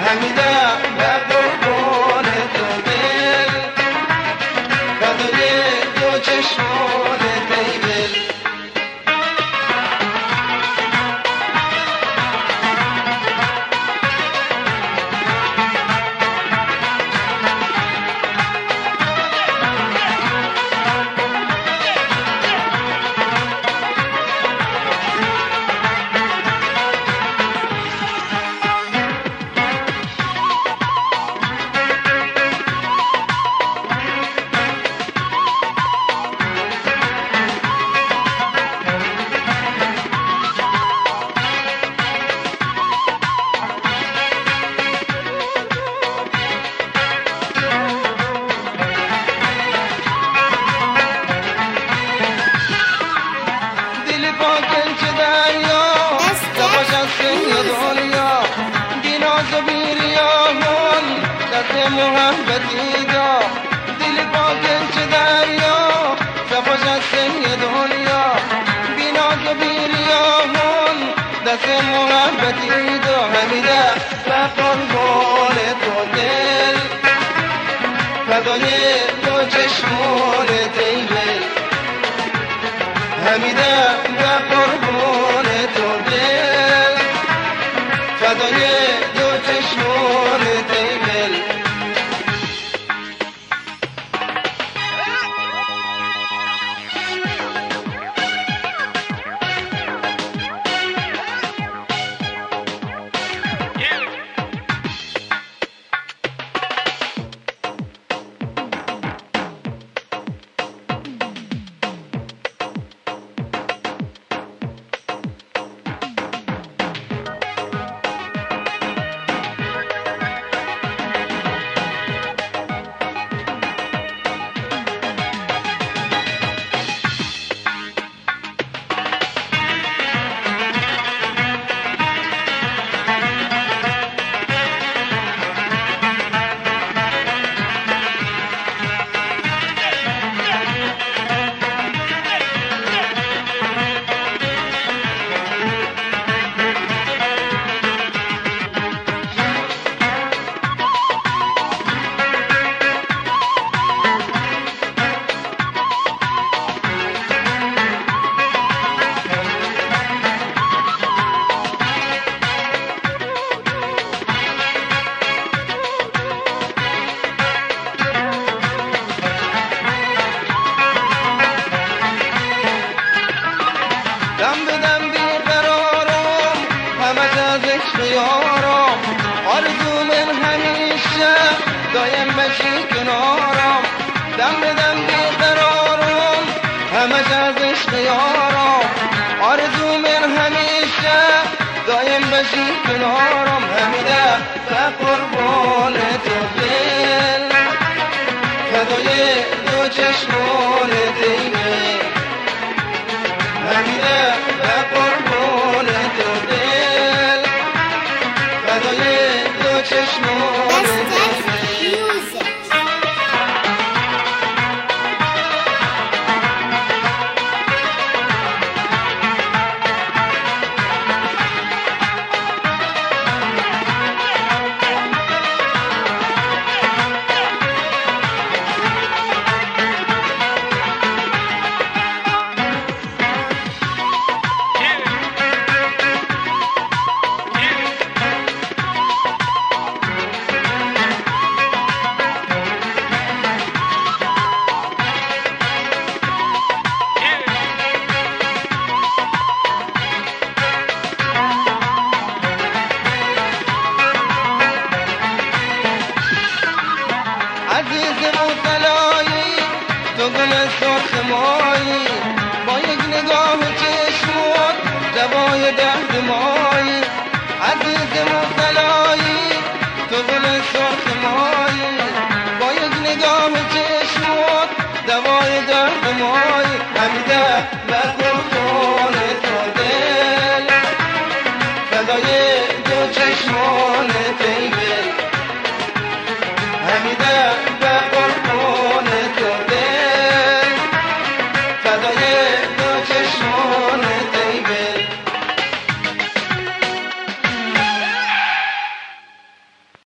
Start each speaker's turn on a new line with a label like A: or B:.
A: حمیده به قربان تو دل فدای دو چشمان بیبل. محبتی دا دل پاکن چه دریا سفاش از سنگ دنیا بیناز و بیریامون دست محبتی دا حمیده به قربان تو دل فدای دو چشمان دیبل. حمیده به قربان تو دل فدای دو چشمان دیبل. آرزو من همیشه دایم بشی کنارم دم به دم بیقرارم همش از عشق یارم آرزو من همیشه دایم بشی کنارم حمیده به قربان تو دل فدای دو چشمان دیبل. حمیده به قربان تو دل فدای دو چشمان دیبل. سرخ مایی با یک نگاه چشمات دوای درد مایی عزیز مبتلایی تو گل سرخ مایی با یک نگاه چشمات دوای درد مایی حمیده به قربان تو دل فدای دو چشمان دیبل. حمیده